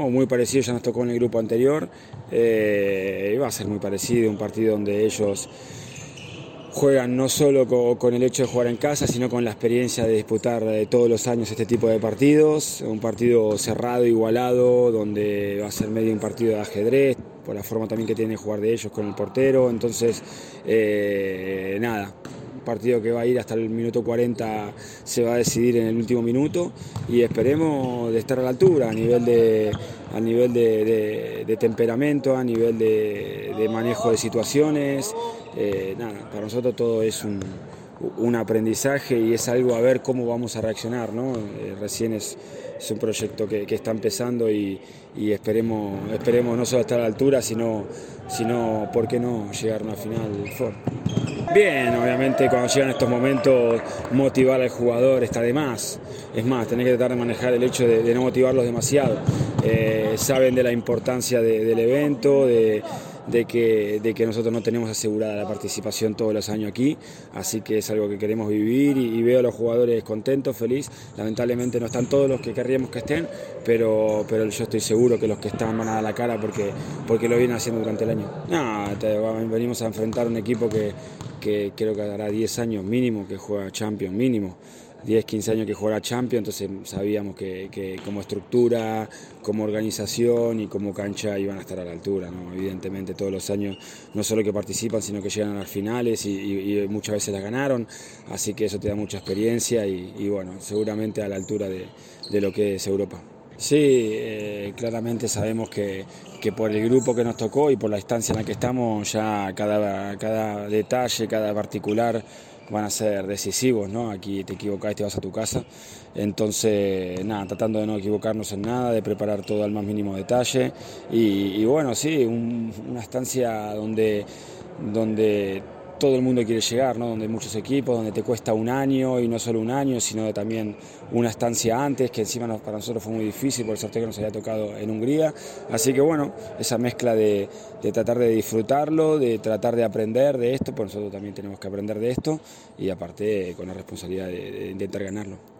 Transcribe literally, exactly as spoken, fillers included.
Oh, muy parecido, ya nos tocó en el grupo anterior, eh, va a ser muy parecido, un partido donde ellos juegan no solo con, con el hecho de jugar en casa, sino con la experiencia de disputar eh, todos los años este tipo de partidos, un partido cerrado, igualado, donde va a ser medio un partido de ajedrez, por la forma también que tienen de jugar de ellos con el portero, entonces eh, nada. Un partido que va a ir hasta el minuto cuarenta, se va a decidir en el último minuto y esperemos de estar a la altura a nivel de, a nivel de, de, de temperamento, a nivel de, de manejo de situaciones. Eh, nada, para nosotros todo es un, un aprendizaje y es algo a ver cómo vamos a reaccionar, ¿no? Eh, recién es, es un proyecto que, que está empezando y, y esperemos, esperemos no solo estar a la altura, sino, sino ¿por qué no llegar a una final fuerte? Bien, obviamente cuando llegan estos momentos motivar al jugador está de más. Es más, tenés que tratar de manejar el hecho de, de no motivarlos demasiado. Eh, saben de la importancia de, del evento, de, de, que, de que nosotros no tenemos asegurada la participación todos los años aquí, así que es algo que queremos vivir y, y veo a los jugadores contentos, felices. Lamentablemente no están todos los que querríamos que estén, pero, pero yo estoy seguro que los que están van a dar la cara porque, porque lo vienen haciendo durante el año. No, te, venimos a enfrentar un equipo que que creo que hará diez años mínimo que juega Champions, mínimo, diez, quince años que juega Champions, entonces sabíamos que, que como estructura, como organización y como cancha iban a estar a la altura, ¿no? Evidentemente todos los años no solo que participan, sino que llegan a las finales y, y, y muchas veces las ganaron, así que eso te da mucha experiencia y, y bueno, seguramente a la altura de, de lo que es Europa. Sí, eh, claramente sabemos que, que por el grupo que nos tocó y por la instancia en la que estamos, ya cada, cada detalle, cada particular van a ser decisivos, ¿no? Aquí te equivocás y te vas a tu casa. Entonces, nada, tratando de no equivocarnos en nada, de preparar todo al más mínimo detalle. Y, y bueno, sí, un, una estancia donde, donde todo el mundo quiere llegar, ¿no? Donde hay muchos equipos, donde te cuesta un año y no solo un año, sino también una estancia antes, que encima nos, para nosotros fue muy difícil por el sorteo que nos había tocado en Hungría. Así que bueno, esa mezcla de, de tratar de disfrutarlo, de tratar de aprender de esto, pues nosotros también tenemos que aprender de esto y aparte con la responsabilidad de, de intentar ganarlo.